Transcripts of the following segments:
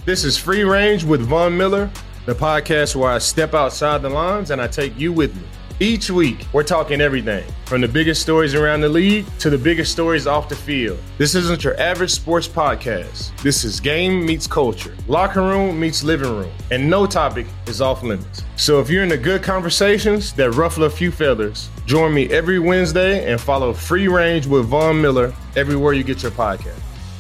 This is Free Range with Von Miller, the podcast where I step outside the lines and I take you with me. Each week, we're talking everything, from the biggest stories around the league to the biggest stories off the field. This isn't your average sports podcast. This is game meets culture, locker room meets living room, and no topic is off limits. So if you're into good conversations that ruffle a few feathers, join me every Wednesday and follow Free Range with Von Miller everywhere you get your podcast.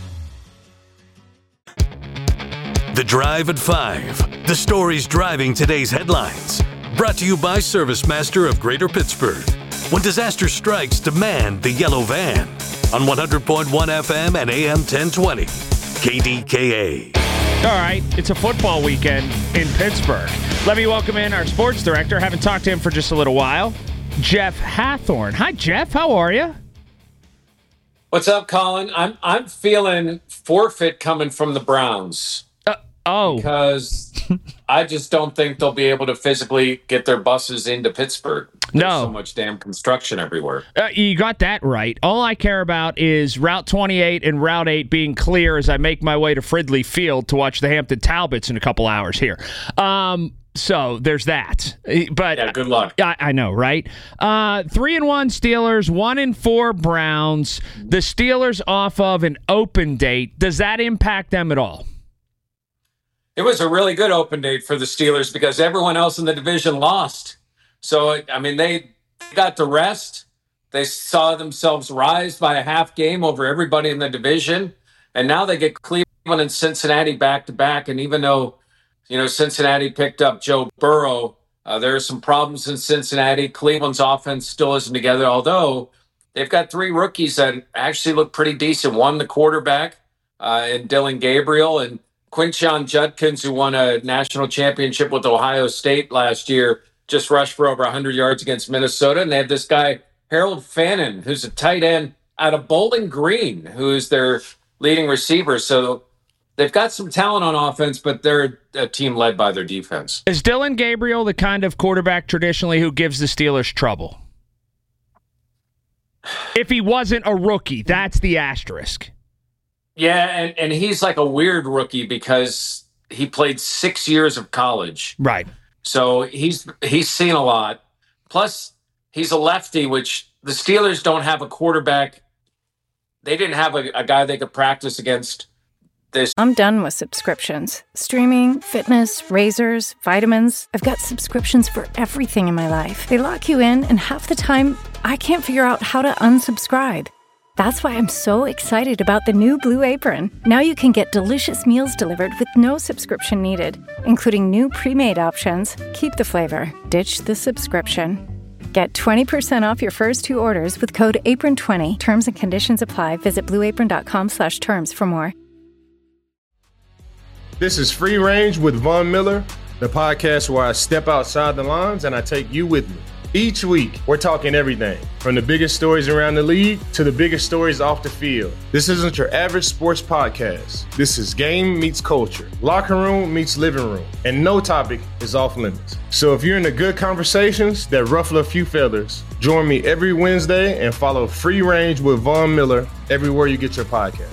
The Drive at 5. The stories driving today's headlines. Brought to you by ServiceMaster of Greater Pittsburgh. When disaster strikes, demand the yellow van. On 100.1 FM and AM 1020. KDKA. All right, it's a football weekend in Pittsburgh. Let me welcome in our sports director. Haven't talked to him for just a little while, Jeff Hathhorn. Hi, Jeff. How are you? What's up, Colin? I'm feeling forfeit coming from the Browns. Because I just don't think they'll be able to physically get their buses into Pittsburgh. There's so much damn construction everywhere. You got that right. All I care about is Route 28 and Route 8 being clear as I make my way to Fridley Field to watch the Hampton Talbots in a couple hours here. So there's that. But yeah, good luck. I know, right? 3-1 Steelers, 1-4 Browns. The Steelers off of an open date. Does that impact them at all? It was a really good open date for the Steelers because everyone else in the division lost. So, I mean, they got to rest. They saw themselves rise by a half game over everybody in the division. And now they get Cleveland and Cincinnati back-to-back. And even though, Cincinnati picked up Joe Burrow, there are some problems in Cincinnati. Cleveland's offense still isn't together, although they've got three rookies that actually look pretty decent. One, the quarterback, and Dillon Gabriel, and Quinshon Judkins, who won a national championship with Ohio State last year, just rushed for over 100 yards against Minnesota. And they have this guy, Harold Fannin, who's a tight end out of Bowling Green, who is their leading receiver. So they've got some talent on offense, but they're a team led by their defense. Is Dillon Gabriel the kind of quarterback traditionally who gives the Steelers trouble? If he wasn't a rookie, that's the asterisk. Yeah, and he's like a weird rookie because he played 6 years of college. Right. So he's seen a lot. Plus, he's a lefty, which the Steelers don't have a quarterback. They didn't have a guy they could practice against this. I'm done with subscriptions. Streaming, fitness, razors, vitamins. I've got subscriptions for everything in my life. They lock you in, and half the time, I can't figure out how to unsubscribe. That's why I'm so excited about the new Blue Apron. Now you can get delicious meals delivered with no subscription needed, including new pre-made options. Keep the flavor, ditch the subscription. Get 20% off your first two orders with code APRON20. Terms and conditions apply. Visit blueapron.com/terms for more. This is Free Range with Von Miller, the podcast where I step outside the lines and I take you with me. Each week, we're talking everything, from the biggest stories around the league to the biggest stories off the field. This isn't your average sports podcast. This is game meets culture, locker room meets living room, and no topic is off limits. So if you're into good conversations that ruffle a few feathers, join me every Wednesday and follow Free Range with Von Miller everywhere you get your podcast.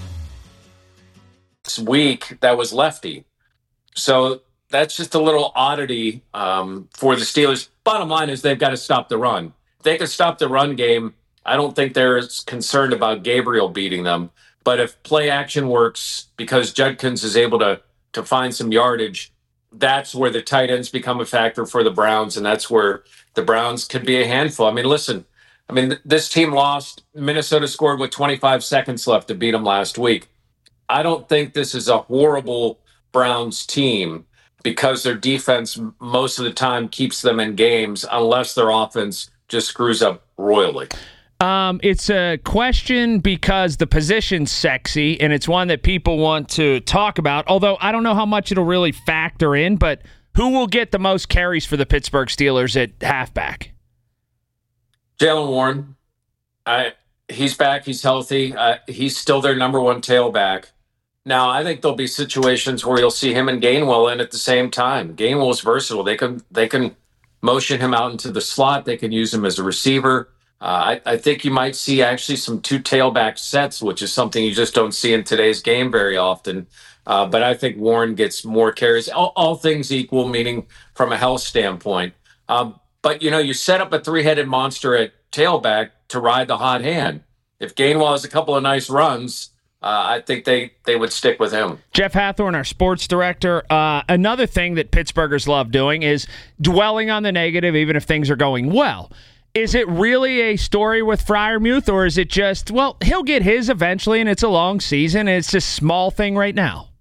This week, that was lefty. So that's just a little oddity for the Steelers. Bottom line is they've got to stop the run. If they can stop the run game, I don't think they're as concerned about Gabriel beating them. But if play action works because Judkins is able to find some yardage, that's where the tight ends become a factor for the Browns, and that's where the Browns could be a handful. I mean, listen, this team lost. Minnesota scored with 25 seconds left to beat them last week. I don't think this is a horrible Browns team, because their defense most of the time keeps them in games unless their offense just screws up royally. It's a question because the position's sexy, and it's one that people want to talk about, although I don't know how much it'll really factor in, but who will get the most carries for the Pittsburgh Steelers at halfback? Jaylen Warren. He's back. He's healthy. He's still their number one tailback. Now, I think there'll be situations where you'll see him and Gainwell in at the same time. Gainwell's versatile. They can motion him out into the slot. They can use him as a receiver. I think you might see actually some two tailback sets, which is something you just don't see in today's game very often. But I think Warren gets more carries, all things equal, meaning from a health standpoint. But, you set up a three-headed monster at tailback to ride the hot hand. If Gainwell has a couple of nice runs, I think they would stick with him. Jeff Hathorn, our sports director. Another thing that Pittsburghers love doing is dwelling on the negative, even if things are going well. Is it really a story with Freiermuth, or is it just, well, he'll get his eventually, and it's a long season, and it's a small thing right now?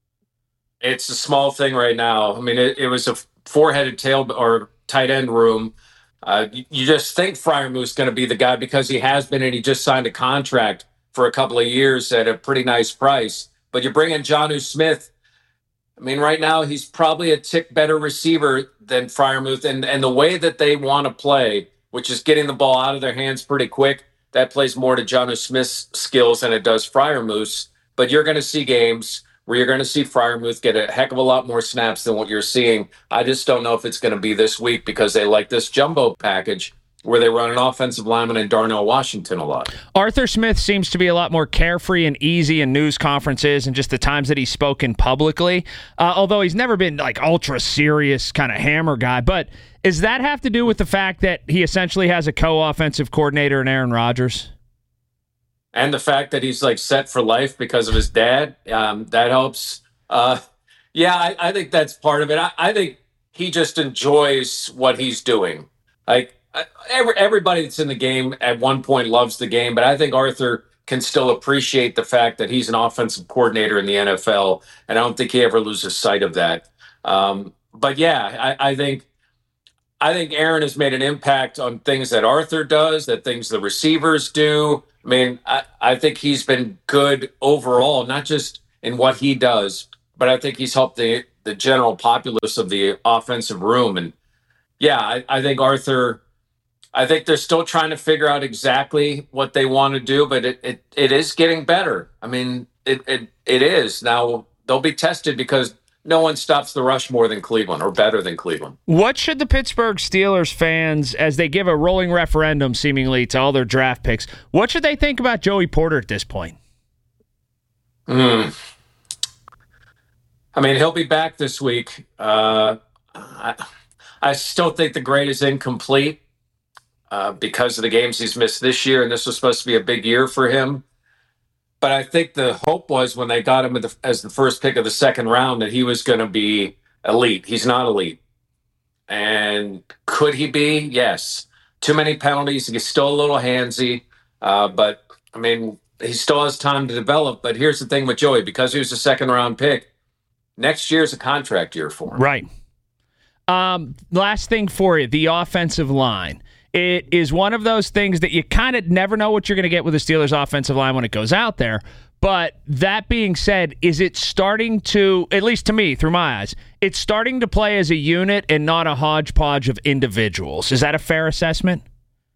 It's a small thing right now. I mean, it was a four-headed tail or tight end room. You just think Freiermuth's going to be the guy because he has been, and he just signed a contract for a couple of years at a pretty nice price. But you bring in Jonnu Smith. I mean, right now he's probably a tick better receiver than Freiermuth, and the way that they want to play, which is getting the ball out of their hands pretty quick, that plays more to Jonnu Smith's skills than it does Freiermuth's. But you're going to see games where you're going to see Freiermuth get a heck of a lot more snaps than what you're seeing. I just don't know if it's going to be this week because they like this jumbo package where they run an offensive lineman and Darnell Washington a lot. Arthur Smith seems to be a lot more carefree and easy in news conferences and just the times that he's spoken publicly, although he's never been like ultra serious kind of hammer guy. But does that have to do with the fact that he essentially has a co-offensive coordinator in Aaron Rodgers? And the fact that he's like set for life because of his dad, that helps. Yeah, I think that's part of it. I think he just enjoys what he's doing. Like everybody that's in the game at one point loves the game, but I think Arthur can still appreciate the fact that he's an offensive coordinator in the NFL, and I don't think he ever loses sight of that. But yeah, I think Aaron has made an impact on things that Arthur does, that things the receivers do. I mean, I think he's been good overall, not just in what he does, but I think he's helped the general populace of the offensive room. And yeah, I think Arthur, I think they're still trying to figure out exactly what they want to do, but it is getting better. I mean, it is. Now, they'll be tested because no one stops the rush more than Cleveland or better than Cleveland. What should the Pittsburgh Steelers fans, as they give a rolling referendum seemingly to all their draft picks, what should they think about Joey Porter at this point? I mean, he'll be back this week. I still think the grade is incomplete because of the games he's missed this year, and this was supposed to be a big year for him. But I think the hope was when they got him as the first pick of the second round that he was going to be elite. He's not elite. And could he be? Yes. Too many penalties. He's still a little handsy. But, I mean, he still has time to develop. But here's the thing with Joey. Because he was a second-round pick, next year's a contract year for him. Right. Last thing for you, the offensive line. It is one of those things that you kind of never know what you're going to get with the Steelers' offensive line when it goes out there. But that being said, is it starting to, at least to me, through my eyes, it's starting to play as a unit and not a hodgepodge of individuals? Is that a fair assessment?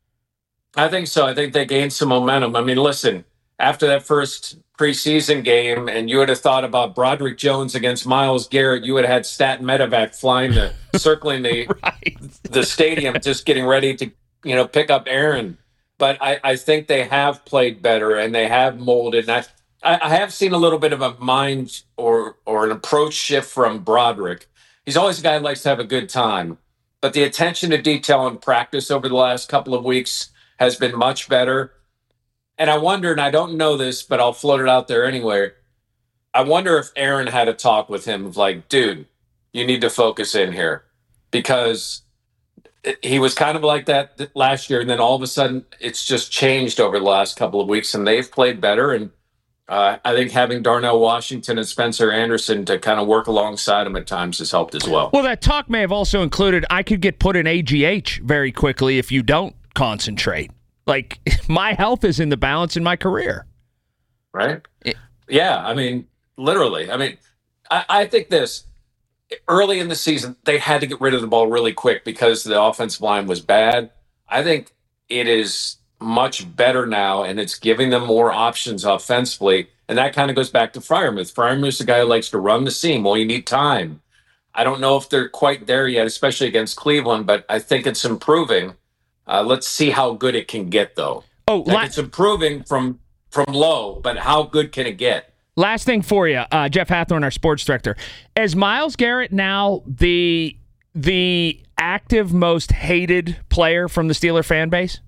I think so. I think they gained some momentum. I mean, listen, after that first preseason game, and you would have thought about Broderick Jones against Myles Garrett, you would have had Stat Medevac circling Right. the stadium, just getting ready to pick up Aaron. But I think they have played better and they have molded. And I have seen a little bit of a mind or an approach shift from Broderick. He's always a guy who likes to have a good time. But the attention to detail in practice over the last couple of weeks has been much better. And I wonder, and I don't know this, but I'll float it out there anyway. I wonder if Aaron had a talk with him of like, dude, you need to focus in here. Because he was kind of like that last year, and then all of a sudden it's just changed over the last couple of weeks, and they've played better. And I think having Darnell Washington and Spencer Anderson to kind of work alongside him at times has helped as well. Well, that talk may have also included I could get put in AGH very quickly if you don't concentrate. Like, my health is in the balance in my career. Right? Yeah, I mean, literally. I mean, I think this. Early in the season, they had to get rid of the ball really quick because the offensive line was bad. I think it is much better now, and it's giving them more options offensively. And that kind of goes back to Freiermuth. Freiermuth's a guy who likes to run the seam. Well, you need time. I don't know if they're quite there yet, especially against Cleveland, but I think it's improving. Let's see how good it can get, though. It's improving from low, but how good can it get? Last thing for you, Jeff Hathhorn, our sports director. Is Myles Garrett now the active most hated player from the Steeler fan base?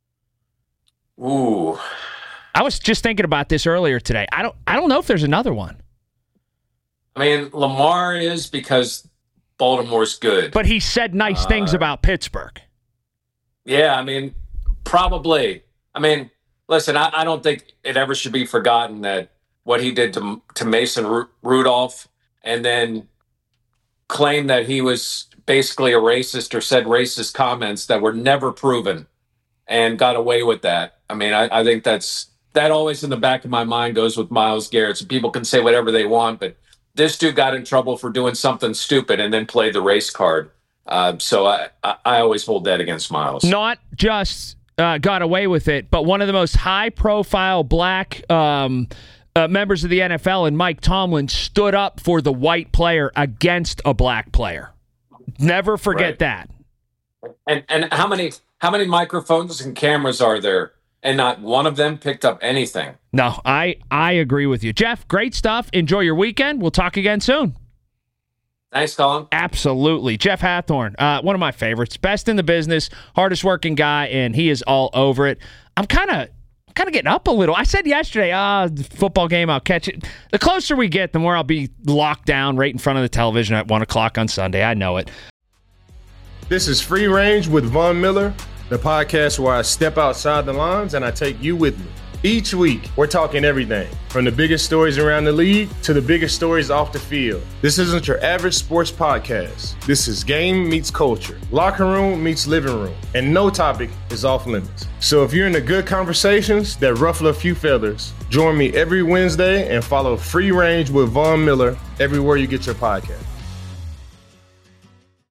Ooh. I was just thinking about this earlier today. I don't know if there's another one. I mean, Lamar is because Baltimore's good. But he said nice things about Pittsburgh. Yeah, I mean, probably. I mean, listen, I don't think it ever should be forgotten that what he did to Mason Rudolph, and then claim that he was basically a racist or said racist comments that were never proven and got away with that. I mean, I think that always in the back of my mind goes with Myles Garrett. So people can say whatever they want, but this dude got in trouble for doing something stupid and then played the race card. So I always hold that against Myles. Not just got away with it, but one of the most high-profile black members of the NFL, and Mike Tomlin, stood up for the white player against a black player. Never forget that. And how many microphones and cameras are there? And not one of them picked up anything. No, I agree with you. Jeff, great stuff. Enjoy your weekend. We'll talk again soon. Thanks, Colin. Absolutely. Jeff Hathhorn, one of my favorites. Best in the business, hardest working guy, and he is all over it. I'm kind of getting up a little. I said yesterday, the football game, I'll catch it. The closer we get, the more I'll be locked down right in front of the television at 1 o'clock on Sunday. I know it. This is Free Range with Von Miller, the podcast where I step outside the lines and I take you with me. Each week, we're talking everything from the biggest stories around the league to the biggest stories off the field. This isn't your average sports podcast. This is game meets culture, locker room meets living room, and no topic is off limits. So if you're into good conversations that ruffle a few feathers, join me every Wednesday and follow Free Range with Von Miller everywhere you get your podcast.